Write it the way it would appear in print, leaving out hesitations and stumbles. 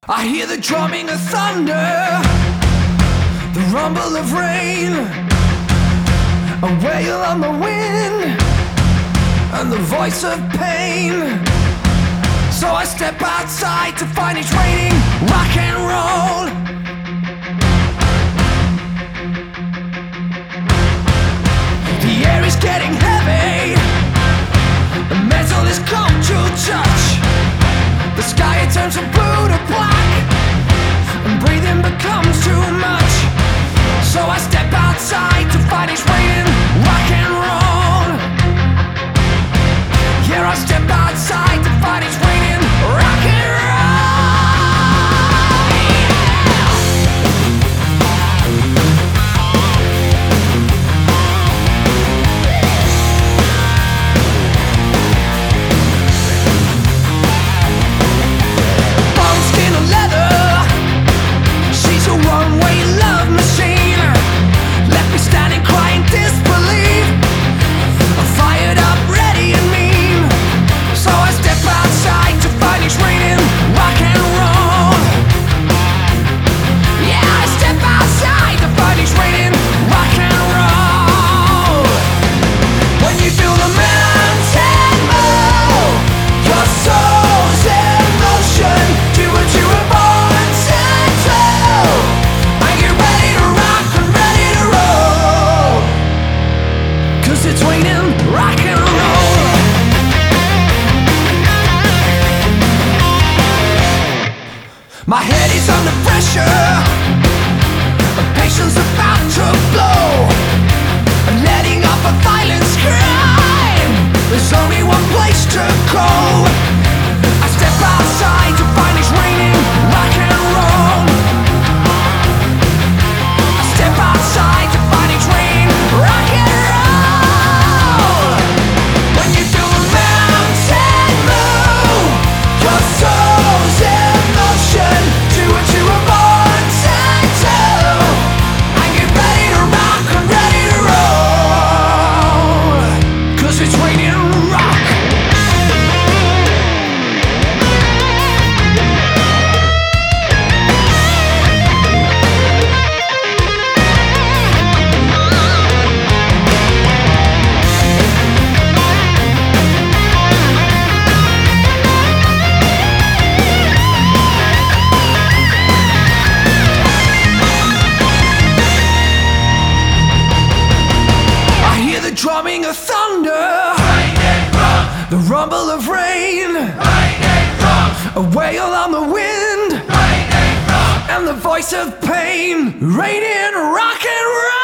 I hear the drumming of thunder, the rumble of rain, a wail on the wind, and the voice of pain. So I step outside to find it's raining rock and roll. The air is getting heavy, the metal is cold to touch. The sky it turns from blue to black, and breathing becomes too much. So I step outside to find it's raining rock and roll. Yeah, I step outside to find it's raining rock and roll. It's raining rock and roll. My head is under pressure, patience about to blow, letting off a violent scream. There's only one place to go. I step outside to find it's raining rock and roll. I step outside to find it's raining rock and roll. Drumming of thunder, the rumble of rain, a wail on the wind, and the voice of pain, raining rock and roll.